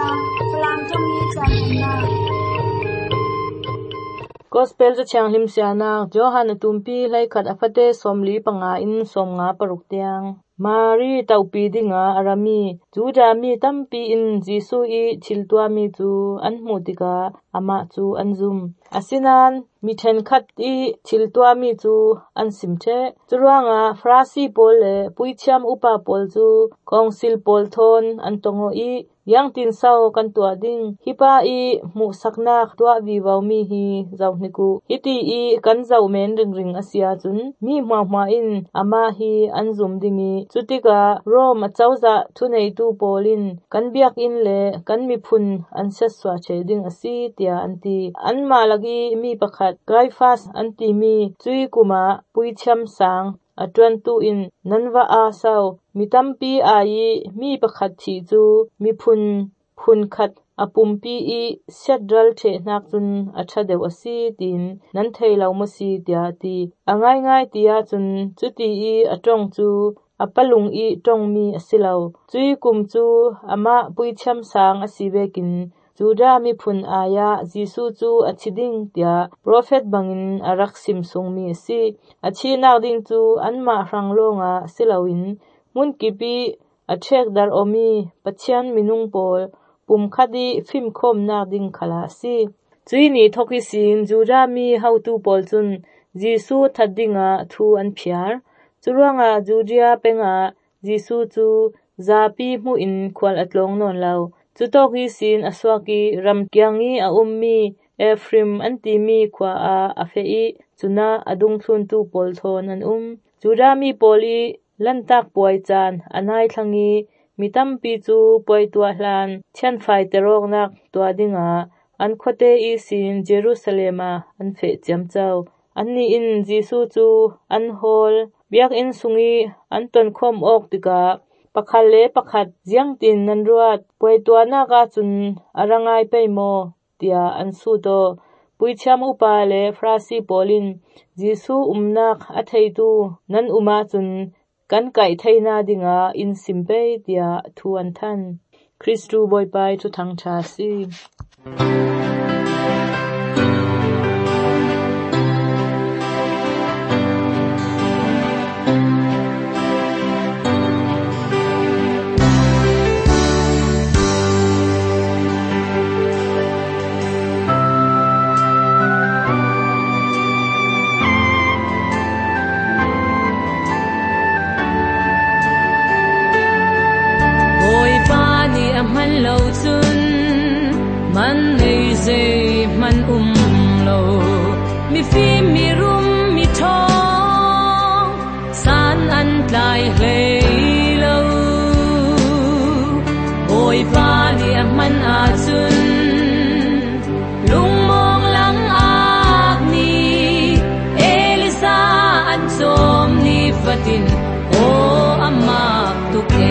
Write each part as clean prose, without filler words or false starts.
พลังจงมีจันทนา Gospel cho chang lim siana Johan tumpi lai khat afate somli panga in somnga paruk tiang Mari taupi dinga arami Juda mi tampi in Jisu I chiltua mi chu anmutika ama chu anzum asinan mi then khat I chiltua mi chu ansimche churuanga frasi pol le puicham upa pol chu kongsil pol thon antongo I yang tin sao kan tua ding hipa I mu saknak tua viwau mi hi zawniku iti I kan zau men ring asia chun mi hma in ama hi anzum dingi chutika rom achauza thunei tu polin kan biak in le kan mi phun an seswa cheding asi tia anti anma lagi mi pakhat Caiphas anti mi chui kuma puicham sang atwan tu in nanwa a sao mitampi ai mi pakhat thi chu mi phun khat apumpi I sedral the nak chun acha deu asi tin nan theilau masi tia ti angai tia chun chuti I atong chu apalung I tong mi asilau chui kum chu ama puicham sang asivekin Juda mi phun aya Jisu chu achiding tia prophet bangin arak sim sung mi si achi nak ding chu anma hranglonga silawin mun kipi achek dar omi pachian minung pol pum khadi phim khom nak ding khala si chui ni thoki sin Juda mi how tu pol chun Jisu thadinga thu an phiar churuanga Judea penga Jisu chu zapi mu in khwal atlong non lau chutoki sin aswaki ramkyangi a ummi Ephraim antimi khwa a afei chuna adung thun tu pol thon an Juda mi poli lantak poi chan anai thangi mitampi chu poi tua hlan thian phai terok nak tua dinga an khote I sin Jerusalema an fe cham chau anni in Jisu chu an hol biak in sungi an ton khom ok tika pakhale pakhat jiang tin nan ruat poi tua na ka chun arangai peimo tia an su to puicham upa le frasi polin Jisu umnak atheitu nan uma chun kan kai theina dinga in simpe tia thu an than Christu boy pai thu thang tha si man lo chun man nei zai man lo mi fi mi rum mi thong san an tlai hlei lo oi pa ni man a chun lung mong lang ak ni Elisa an som ni fatin o amma tu ke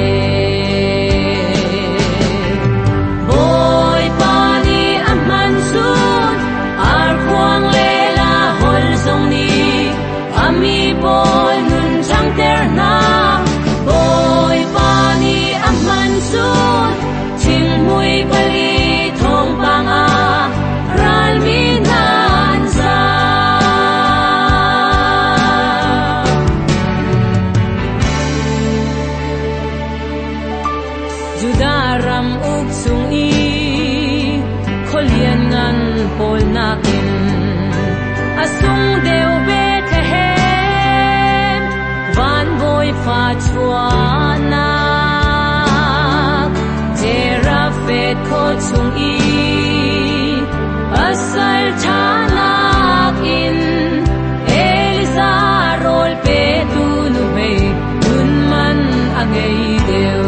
boy nun chang ter na boy pani amman sun ching mui pali thong panga ral mi nan sa Juda ram uk sung I kholian nan pol nakin asung deu Pha chua nak Jerafet ko chung I asal chanak in Elisa rol pe tu nu be nun man angay deu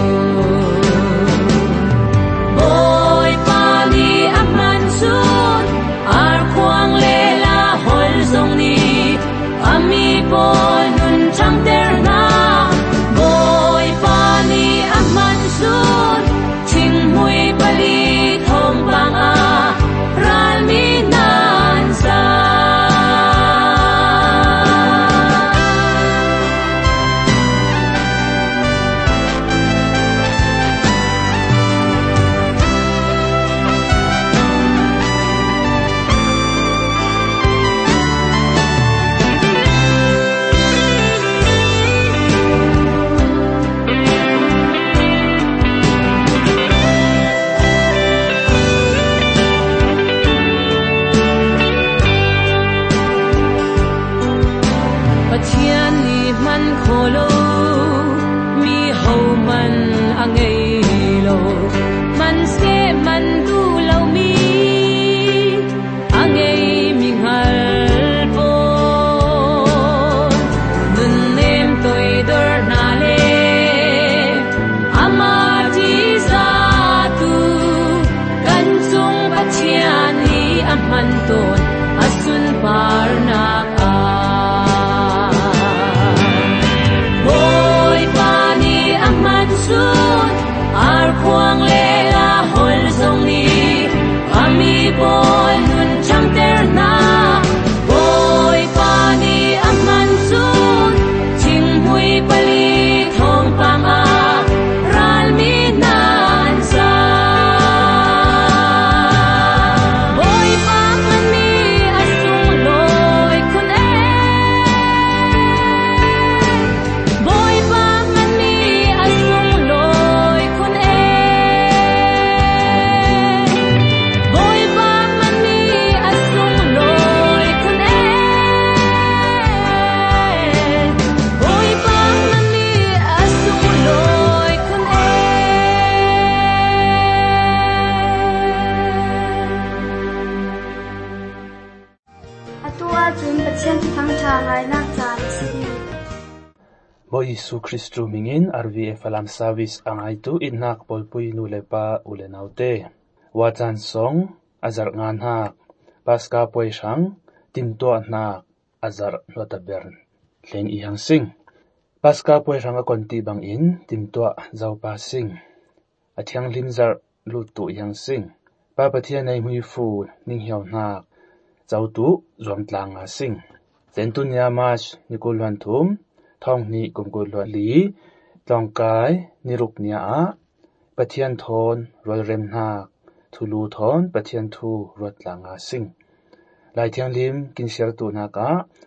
boy pani amman sun ar kwang lela hol zong ni ami boy nun chang ter boy pani amman sun ching mui pali Poi Jesu Christu mingin RVF alam service angai tu inak polpui nu lepa ulenaute. Watan song azar ngan hak paska poi shang timto anak azar notabern leng ihang sing. Paska poi shang a konti bang in timto zau pa sing. Atiang limzar lutu ihang sing. Pa patia nei mui fu ning hiao nak zau tu zuam tlang a sing. Zentu nia mas nikulwan tum thong ni kumkulwan li tlong kai niruk nia a patian thon rol rem nak thulu thon patian thu rot lang a sing. Lai thiang lim kin share tu naka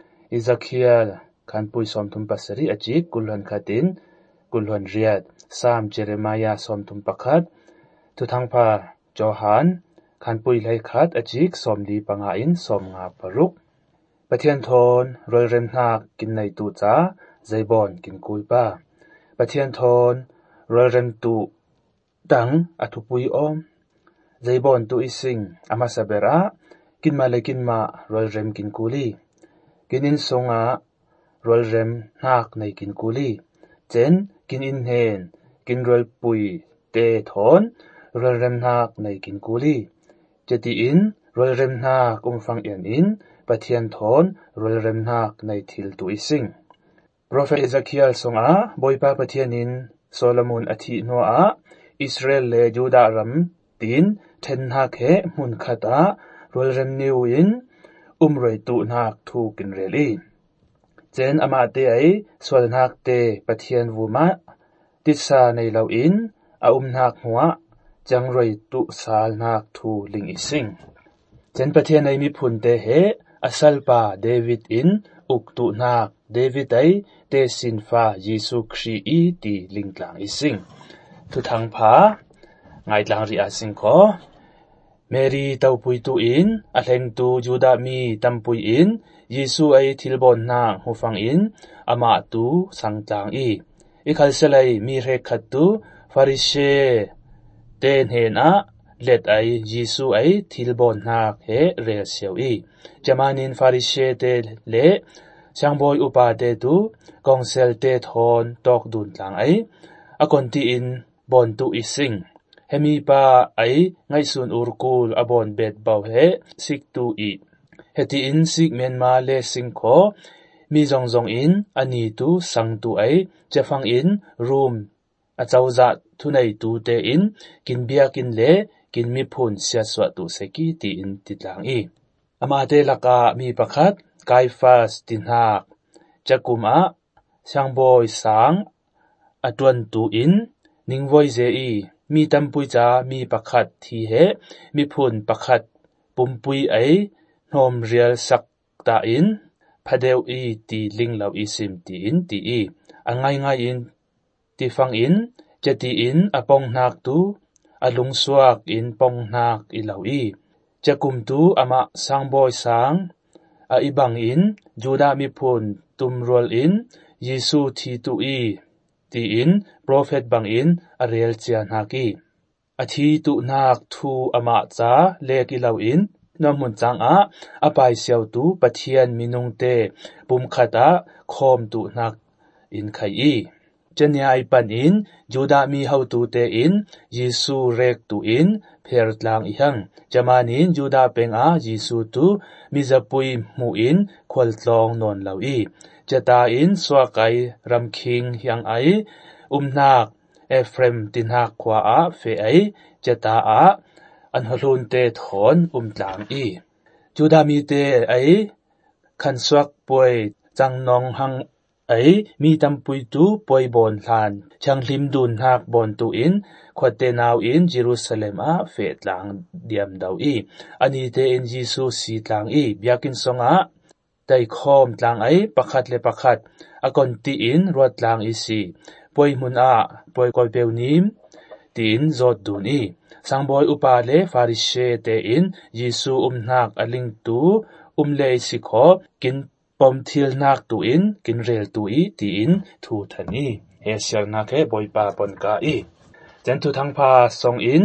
Ezekiel kan pui som thum pasari achik kulwan khatin kulwan riat Sam Jeremiah som thum pakhat tu thangpa Johan kan pui lai khat achik som li panga in som nga paruk Pathian thon rol rem nak kin nei tu cha zaibon kin kulpa Pathian thon rol rem tu dang athupui om zaibon tu ising ama sabera kin ma lekin ma rol rem kin kuli kinin songa rol rem nak nei kin kuli chen kin in hen kin rol pui te thon rol rem nak nei kin kuli cheti in rol rem nak fang yan in Pathian thon rol rem nak nei thil tu ising Prophet Ezekiel songa boipa Pathianin Solomon athi noa Israel le Judah ram tin then nak he mun khata rol rem niu in roi tu nak thu kin reli chen ama te ai sol nak te Pathian vuma tisa nei lo in nak huwa chang roi tu sal nak thu ling ising chen Pathian ai mi phun te he asal pa David in uktu nak David ai te sinfa Jesu Christ i ti lingtlang ising tu thang pha ngai tlang ri asing ko Mary tau pui tu in a hleng tu Judah mi tampui in Jesu ai thilbon nang hufang in ama tu sangtlang i ikhalselai mi re khat tu Pharise ten hen a let ai Jesu ai thilbon nak he rel siau i jamanin Pharise te le sangboi upa te tu kongsel te thon tok dun tlang ai akonti in bon tu ising hemi pa ai ngai sun urkul abon bet bau he sik tu i heti in sik menma le singkho mi zongjong in ani tu sang tu ai chefang in room achauza thunai tu te in kin biakin le kin mi phun sia swa tu seki ti in titlang i ama te laka mi pakhat Caiaphas tinhak chakuma sangboi sang atwan tu in ningvoi ze i mi tampui cha mi pakhat thi he mi phun pakhat pumpui ai hnom rial sak ta in phadeu i ti linglau isim ti in ti i angai ngai in ti fang in chati in apong nak tu alung suak in pong nak i lau i chakum tu ama sangboi sang a ibang in Judah mi phun tumrol in Jesu thi tu i ti in prophet bang in a rel chian haki a thi tu nak thu ama cha lek i lau in namun chang a apai siau tu Pathian minung te pum khata khom tu nak in khai i chania ai pan in Judah mi hau tu te in Jesu rek tu in pher tlang i hang jamanin Judah peng a Jesu tu mizapui mu in khol tlong non lau i chata in swakai ramking hyang ai nak Ephraim tinhak kwa a fe ai chata a anhalun te thon tlang i Judah mi te ai khan swak poi changnong hang ai mi tampui tu poi bon hlan changlim dun hak bon tu in khote naw in Jerusalem a fe tlang diam dau i ani te in Jesu si tlang i biakin songa dai khom tlang ai pakhat le pakhat akonti in rot tlang i si poi mun a poi koi peunim tin zot dun i sangboi upa le Pharise te in Jesu nak aling tu le sikho kin pom thil nak tu in kin rel tu i ti in thu thani he sial na ke boipa pon ka i chen tu thangpha song in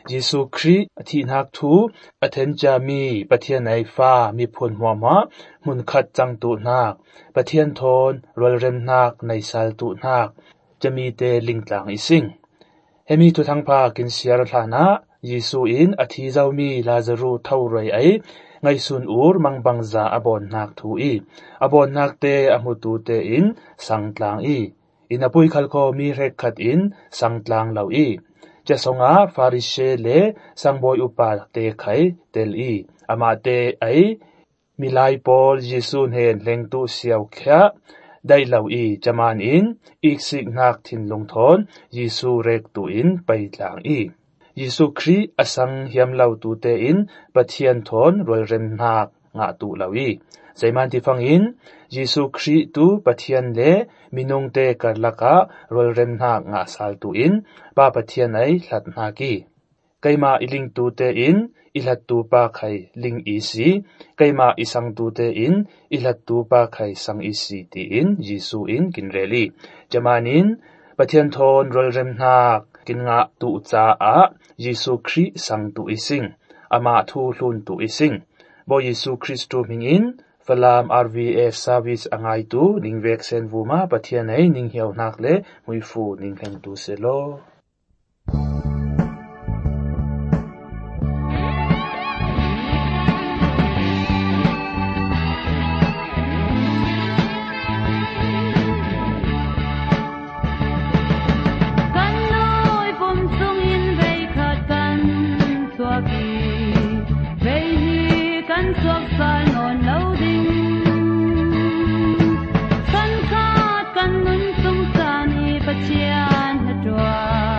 Jesu Christ thi nak thu athen cha mi pathian ai fa mi phun hwa ma mun khat chang tu nak pathian thon rol rem nak nei sal tu nak chami te lingtlang ising hemi tu thang pha kin siar thlana Jesu in athi zawmi Lazaru thau roi ai ngai sun ur mangbang za abon nak thu i abon nak te amutu te in sangtlang i inapui khalko mi rek khat in sangtlang lau i chasonga Pharisee le sangboi upa te khai tel i ama te ai milai Paul Jesu hen lengtu siaw kha dai lau i chaman in iksik nak thin lungthon Jesu rek tu in paitlang i Jesu Christ asang hiam lau tu te in pathian thon rol rem nak nga tu lau i zaiman ti phang in Jesu Christ tu pathian le minung te karlaka rol rem nak nga sal tu in pa pathian ai hlat na ki kaima iling tu te in ilat tu pa khai ling isi kaima isang tu te in ilat tu pa khai sang isi ti in Jesu in kinreli jamanin pathian thon rol rem nak kin nga tu cha a Jesu Christ sang tu ising ama thu hlun tu ising bo Jesu Christ tu mingin Falam RVF service angai tu ningvek sen vuma pathian ai ning hiau nak le muifu ning hen tu selo Chian na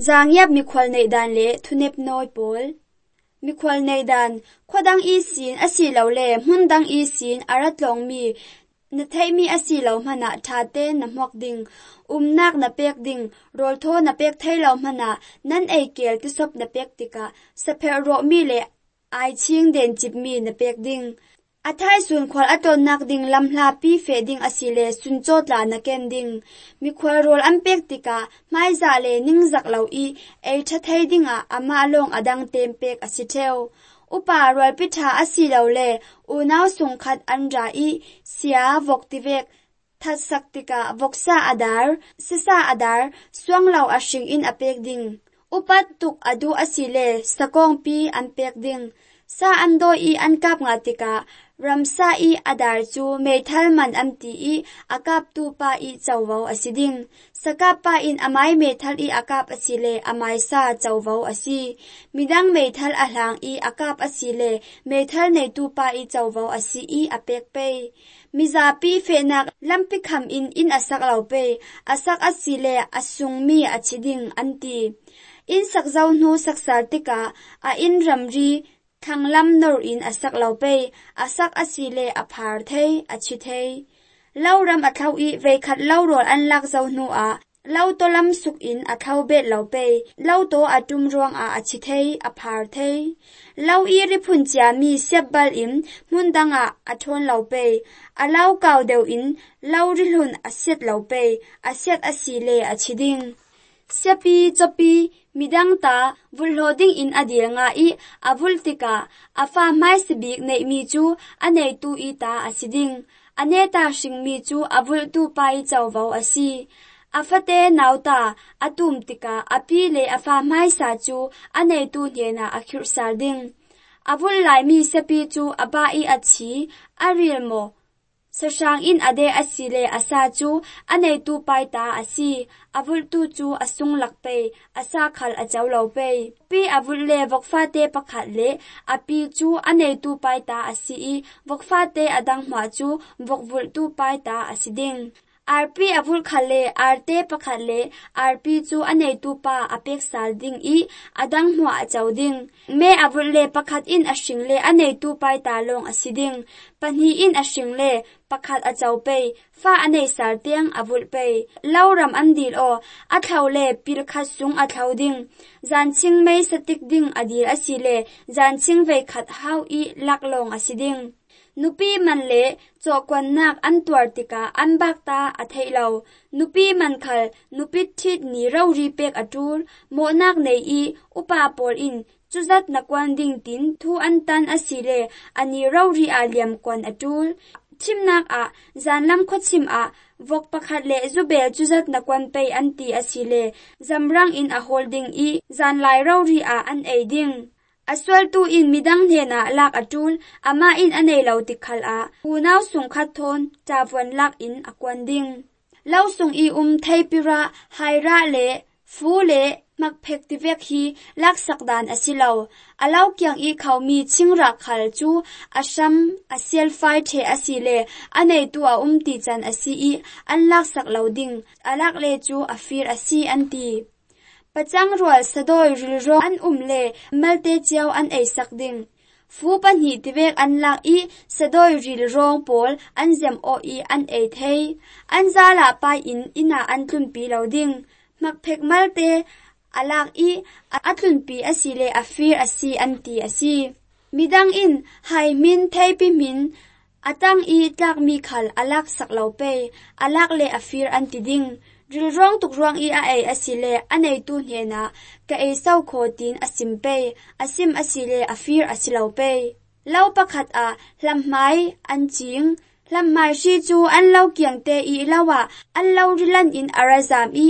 zangyap mi khwal nei dan le thunep noi pol mi khwal nei dan khodang I sin asi lo le hundang I sin aratlong mi na thei mi asi lo mana thate na mok ding nak na pek ding rol tho na pek thei lo mana nan ei kel ti sop na pek tika sapher ro mi le ai ching den chip mi na pek ding athai sun khwal aton nak ding lamhla pi fe ding asile sun chotla na ken ding mi khwal rol am pek tika mai za le ning zak lo I ei tha thei dinga ama long adang tem pek asitheu upa rol pi tha asi lo le unaw sung khat andra I sia vok tivek that saktika voksa adar sisa adar swang law ashing in apek ding upat tuk adu asile sakong pi an pek ding sa ando I an kap nga tika ramsa I adar chu methal man amti I akap tu pa I chawwo asiding sakap pa in amai methal I akap asile amai sa chawwo asi midang methal ahlang I akap asile methal nei tu pa I chawwo asi I apek pe miza pi fe nak lampi kham in asak lau pe asak asile asung mi achiding anti in sakzau nu saksar tika a in ramri thanglam nor in asak lau pe asak asile aphar thei achi thei lauram athau I ve khat laurol an lak zau nu a lau to lam suk in athau bet lau pe lau to atum ruang a achi thei aphar thei lau I ri phun chia mi sebal in mundanga athon lau pe alau kaw deu in lau ri hun aset lau pe aset asile achiding sepi chopi midang ta vulhoding in adianga I avultika afa mai sibik nei mi chu anei tu I ta asiding aneta sing mi chu avul tu pai chawwo asi afate nauta atum tika api le afa mai sa chu anei tu hena akhir sarding avul lai mi sepi chu aba I achi arilmo sasang in ade asile asa chu anei tu pai ta asi avul tu chu asung lakpe asa khal achaw lo pe pi avul le vokfa te pakhat le api chu anei tu pai ta asi I vokfa te adang ma chu vokvul tu pai ta asiding RP avul khale arte pakhale RP chu anei tu pa apek sal ding I adang hwa achawding me avul le pakhat in ashing le anei tu pai ta long asiding panhi in ashing le pakhat achaw pe fa anei sar tiang avul pe lauram andil o athau le pil khat sung athau ding zanching mei satik ding adil asile zanching ve khat hau I laklong asiding nupi manle chokwan nak antwar tika anbakta athailo nupi mankhal nupi thit ni rauri pek atur mo nak nei I upa por in chuzat nakwan ding tin thu antan asile ani rauri aliam kwan atul chimnak a zanlam khochim a vok pakhat le zubel chuzat nakwan pe anti asile zamrang in a holding I zanlai rauri a an eiding aswal tu in midang hena lak atul ama in anei lo tikhal a unaw sung khat thon chawon lak in akwanding lau sung I theipira haira le fu le makphek tivek hi lak sakdan asilo alau kyang I khawmi chingra khal chu asam asial fai the asile anei tu a ti chan asi I an lak sak loading alak le chu afir asi anti pachang rual sadoi rilro an le malte chiaw an ei sakding fu pan hi tivek an lak I sadoi ril rong pol an zem o I an ei thei an zala pai in ina an tlumpi loading makphek malte alak I atlun pi asile afir asi anti asi midang in hai min theipi min atang I tlak mi khal alak saklo pe alak le afir anti ding rilrong tukrong I a ei asile anei tu hena ka ei sau khotin asim pe asim asile afir asilo pe lau pakhat a hlamhmai anching hlamhmai shi chu an lau kyang te I lawa an lau rilan in arazam I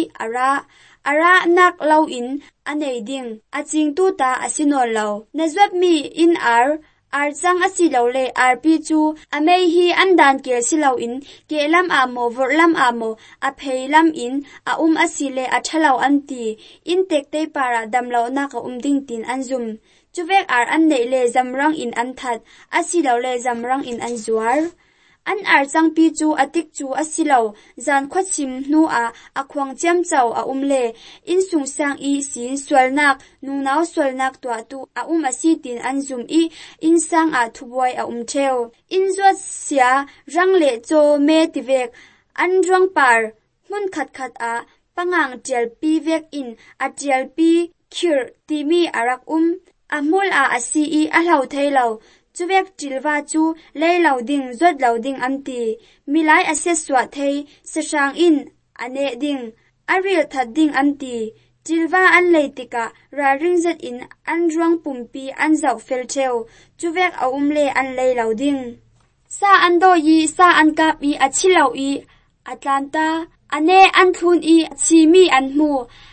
ara nak lau in anei ding aching tu ta asinol lau nazwap mi in archang asilo le RP chu amei hi andan ke silo in kelam amo vorlam amo apheilam in a asile athalau anti in tekte para damlo na ka ding tin anzum chuvek an nei le zamrang in anthat asilo le zamrang in anzuar an archang pi chu atik chu asilo zan khwachim nu a khwang chem chau a umle in sung sang I sin swalnak nungnau swalnak twa tu a asi tin an zum I in sang a thuboy a theu in zot sia rangle cho me tivek an rong par mun khat khat a pangang tial pi vek in a tial pi khir timi arak amul a asi I a hlau thailo chuwek tilwa chu leilau ding zot lau ding amti milai ase swa thei sasang in ane ding aril that ding amti tilwa an leitika ra ringzat in an ruang pumpi an zau fel theu chuwek a umle an leilau ding sa an do yi sa an kap I achilau I Atlanta ane an thun I chimi an mu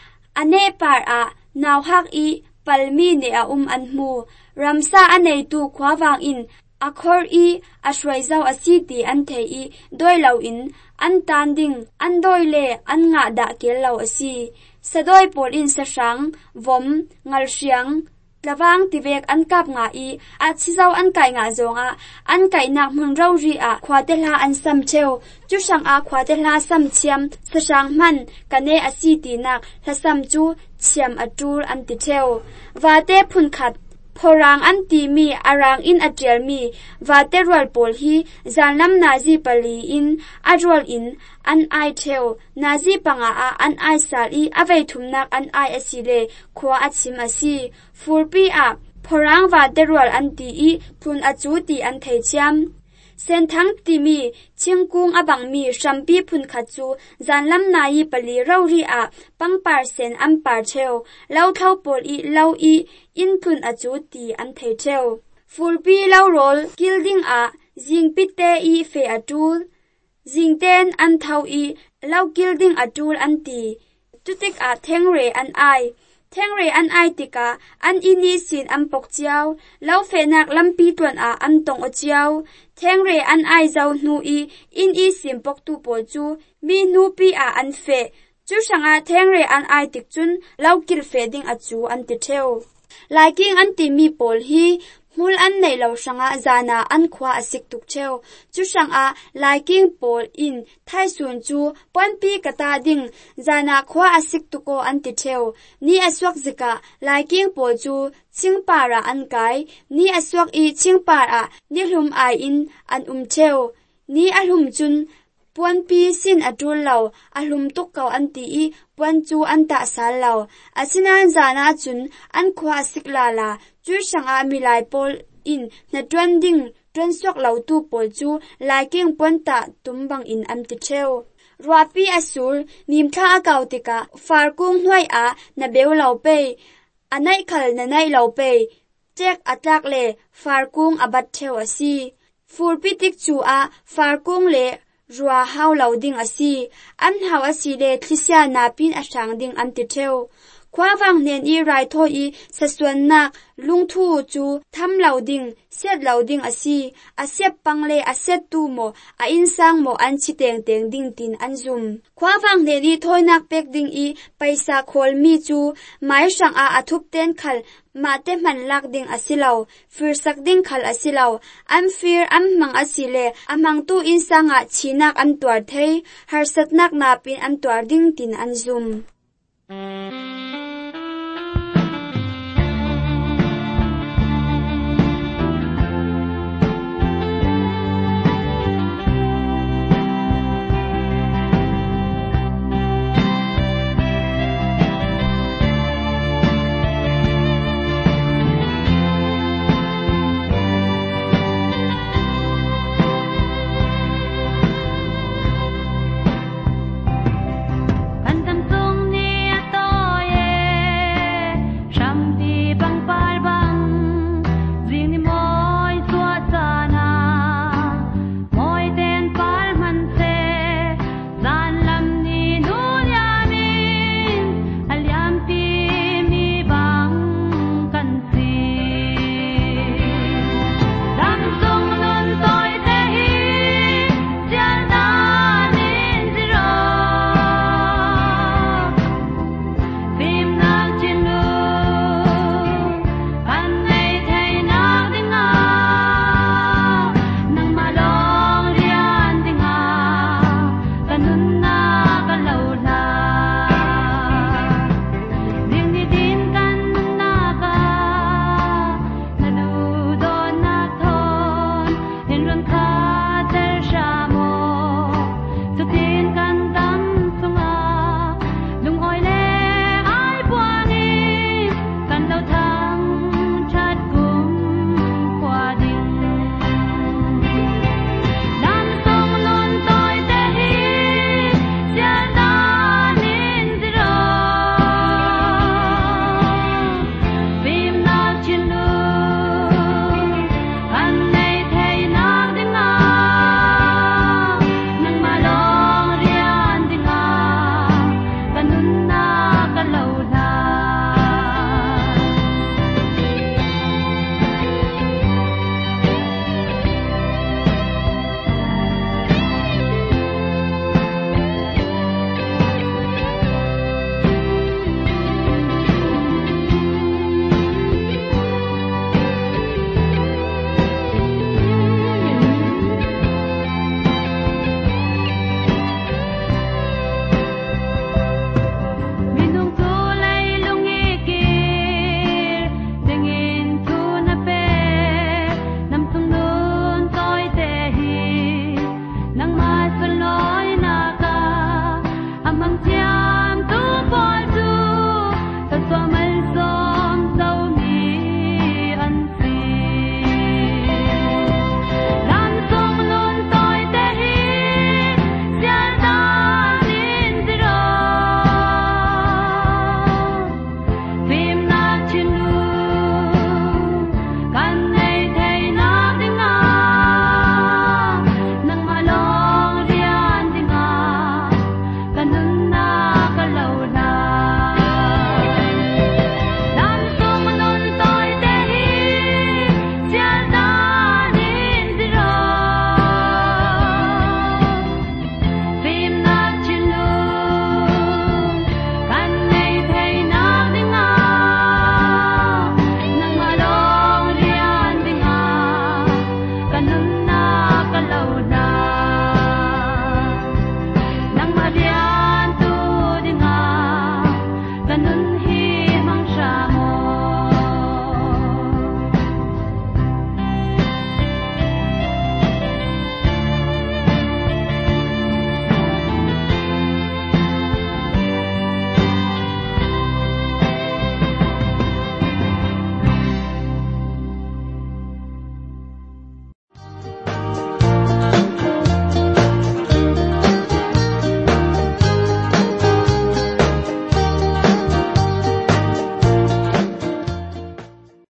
ane par a naw hak I palmi ne a an mu ramsa anei tu khwawang in akhor I ashwai zau asiti an thei I doilau in an tanding an doile an nga da kellau asi sadoi pol in sasang vom ngal siang lawang tivek an kap nga I achizau an kai nga zonga an kai nak mun rau ri a khwatela an sam cheu chu sang a khwatela sam chiam sasang man kane asiti nak hlasam chu chiam atur an ti cheu wate phun khat phorang an ti mi arang in atial mi wate rol pol hi zanlam nazi pali in arol in an ai theu nazi panga a an ai sal I avei thumnak an ai asile khwa achim asi furpi a phorang wate rol an ti I phun achu ti an thei chiam sen thang ti mi chingkung abang mi shampi phun khachu zanlam nai pali rauri a pangpar sen am par theu lau thau pol I lau I in phun achu ti an thei theu furpi lau rol kilding a jingpite I fe atul jingten an thau I lau kilding atul an ti tutik a thengre an ai thengre an ai tika an ini sin am pok chiao lau fe nak lampi tuan a am tong o chiao thengre an ai zau nu I in I sim pok tu po chu mi nu pi a an fe chu sanga thengre an ai tik chun lau kil fe ding a chu an ti theu liking an ti mi pol hi mul an nei lo sanga zana an khwa asik tuk cheu chu sanga liking pol in thai sun chu ponpi kata ding zana khwa asik tuko an ti theu ni aswak zika liking pol chu chingpara an kai ni aswak I chingpara ni hlum ai in an theu ni alhum chun ponpi sin atul law alhum tukkaw an ti I pon chu an ta sal law asinan zana chun an khwa sikla la chu sanga milai pol in na trending tren sok law tu pol chu liking ponta tumbang in am ti theu ruapi asul nimtha akaw tika farkung hnuai a na beu law pe anai khal na nai law pe chek atlak le farkung abat theu asi furpi tik chu a farkung le rua hau lau ding asi an hau asi le thlisia na pin asang ding an ti theu khwawang nen I rai tho I saswan na lungthu chu tham lau ding set lau ding asi asep pangle aset tu mo a insang mo an chiteng teng ding tin an zum khwawang nen I thoinak pek ding I paisa khol mi chu mai sang a athup ten khal mate man lak ding asilaw firsak ding khal asilaw am fir am mang asile amang tu insanga chinak am twar thei harsatnak na pin am twar ding tin an zum